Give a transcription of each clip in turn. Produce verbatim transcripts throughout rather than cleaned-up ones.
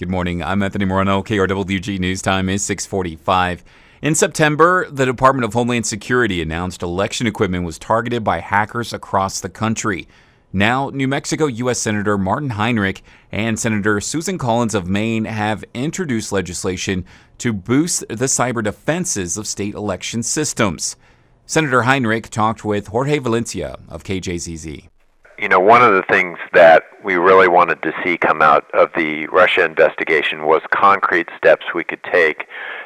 Good morning. I'm Anthony Morano. K R W G News Time is six forty-five. In September, the Department of Homeland Security announced election equipment was targeted by hackers across the country. Now, New Mexico U S Senator Martin Heinrich and Senator Susan Collins of Maine have introduced legislation to boost the cyber defenses of state election systems. Senator Heinrich talked with Jorge Valencia of K J Z Z. You know, one of the things that we really wanted to see come out of the Russia investigation was concrete steps we could take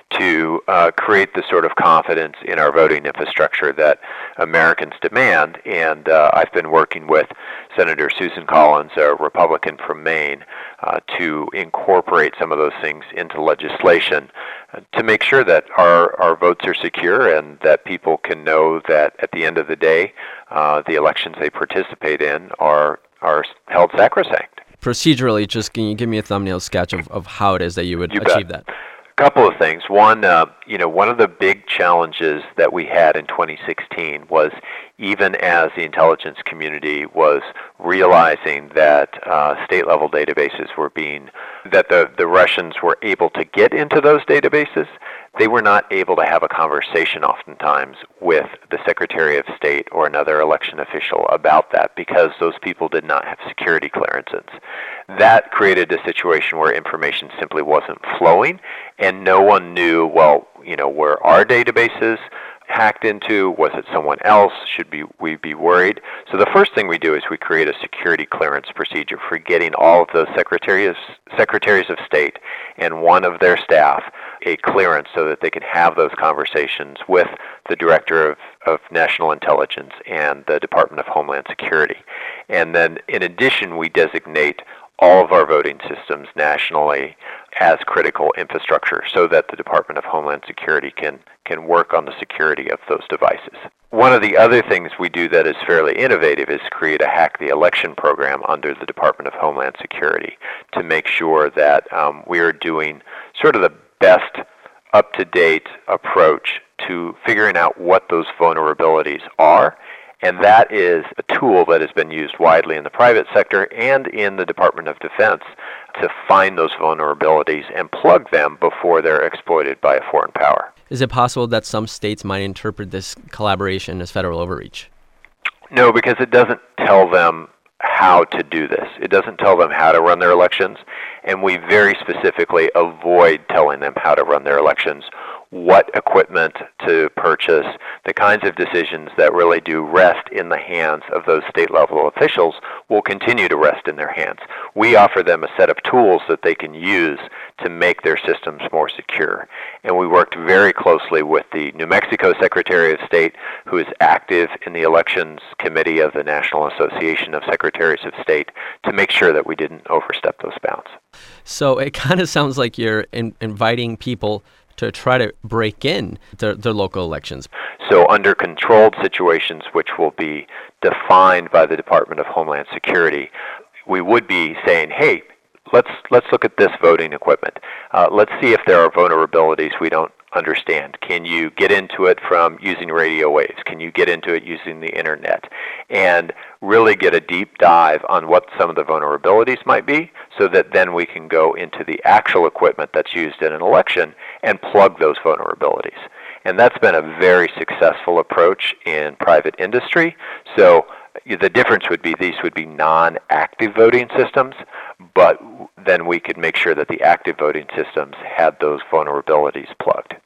to uh, create the sort of confidence in our voting infrastructure that Americans demand. And uh, I've been working with Senator Susan Collins, a Republican from Maine, uh, to incorporate some of those things into legislation uh, to make sure that our, our votes are secure and that people can know that at the end of the day, uh, the elections they participate in are, are held sacrosanct. Procedurally, just can you give me a thumbnail sketch of, of how it is that you would You achieve bet. that? Couple of things. One, uh, you know, one of the big challenges that we had in twenty sixteen was even as the intelligence community was realizing that uh, state-level databases were being, that the, the Russians were able to get into those databases, they were not able to have a conversation oftentimes with the Secretary of State or another election official about that because those people did not have security clearances. That created a situation where information simply wasn't flowing and no one knew, well, you know, were our databases hacked into? Was it someone else? Should be, we be worried? So the first thing we do is we create a security clearance procedure for getting all of those secretaries, secretaries of state and one of their staff a clearance so that they can have those conversations with the Director of, of National Intelligence and the Department of Homeland Security. And then in addition, we designate all of our voting systems nationally as critical infrastructure so that the Department of Homeland Security can, can work on the security of those devices. One of the other things we do that is fairly innovative is create a Hack the Election program under the Department of Homeland Security to make sure that um, we are doing sort of the best up-to-date approach to figuring out what those vulnerabilities are. And that is a tool that has been used widely in the private sector and in the Department of Defense to find those vulnerabilities and plug them before they're exploited by a foreign power. Is it possible that some states might interpret this collaboration as federal overreach? No, because it doesn't tell them how to do this. It doesn't tell them how to run their elections, and we very specifically avoid telling them how to run their elections, what equipment to purchase. The kinds of decisions that really do rest in the hands of those state-level officials will continue to rest in their hands. We offer them a set of tools that they can use to make their systems more secure. And we worked very closely with the New Mexico Secretary of State, who is active in the Elections Committee of the National Association of Secretaries of State, to make sure that we didn't overstep those bounds. So it kind of sounds like you're in, inviting people to try to break in their, their local elections. So under controlled situations, which will be defined by the Department of Homeland Security, we would be saying, hey, let's let's look at this voting equipment. Uh, let's see if there are vulnerabilities we don't understand. Can you get into it from using radio waves? Can you get into it using the internet? And really get a deep dive on what some of the vulnerabilities might be so that then we can go into the actual equipment that's used in an election and plug those vulnerabilities. And that's been a very successful approach in private industry. So the difference would be these would be non-active voting systems, but then we could make sure that the active voting systems had those vulnerabilities plugged.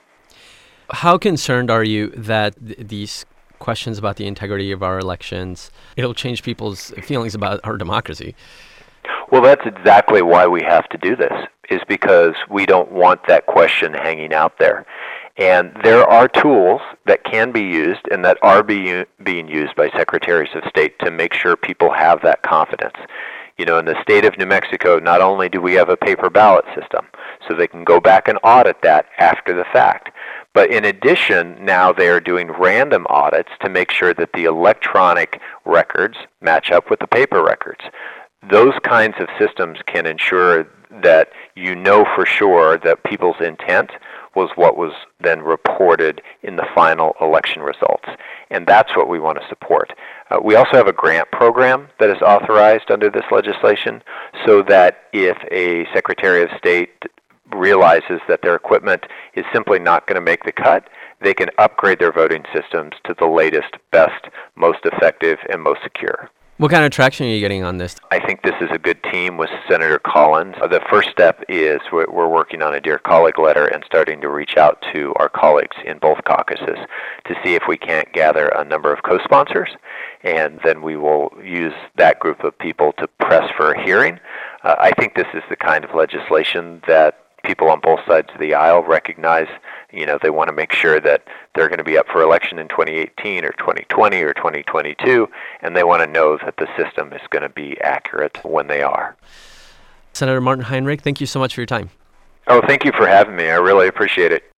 How concerned are you that th- these questions about the integrity of our elections, it'll change people's feelings about our democracy? Well, that's exactly why we have to do this, is because we don't want that question hanging out there. And there are tools that can be used and that are be, being used by secretaries of state to make sure people have that confidence. You know, in the state of New Mexico, not only do we have a paper ballot system, so they can go back and audit that after the fact, but in addition, now they are doing random audits to make sure that the electronic records match up with the paper records. Those kinds of systems can ensure that you know for sure that people's intent was what was then reported in the final election results. And that's what we want to support. Uh, we also have a grant program that is authorized under this legislation so that if a Secretary of State realizes that their equipment is simply not going to make the cut, they can upgrade their voting systems to the latest, best, most effective, and most secure. What kind of traction are you getting on this? I think this is a good team with Senator Collins. Uh, the first step is we're, we're working on a Dear Colleague letter and starting to reach out to our colleagues in both caucuses to see if we can't gather a number of co-sponsors, and then we will use that group of people to press for a hearing. Uh, I think this is the kind of legislation that people on both sides of the aisle recognize. You know, they want to make sure that they're going to be up for election in twenty eighteen or twenty twenty or twenty twenty-two, and they want to know that the system is going to be accurate when they are. Senator Martin Heinrich, thank you so much for your time. Oh, thank you for having me. I really appreciate it.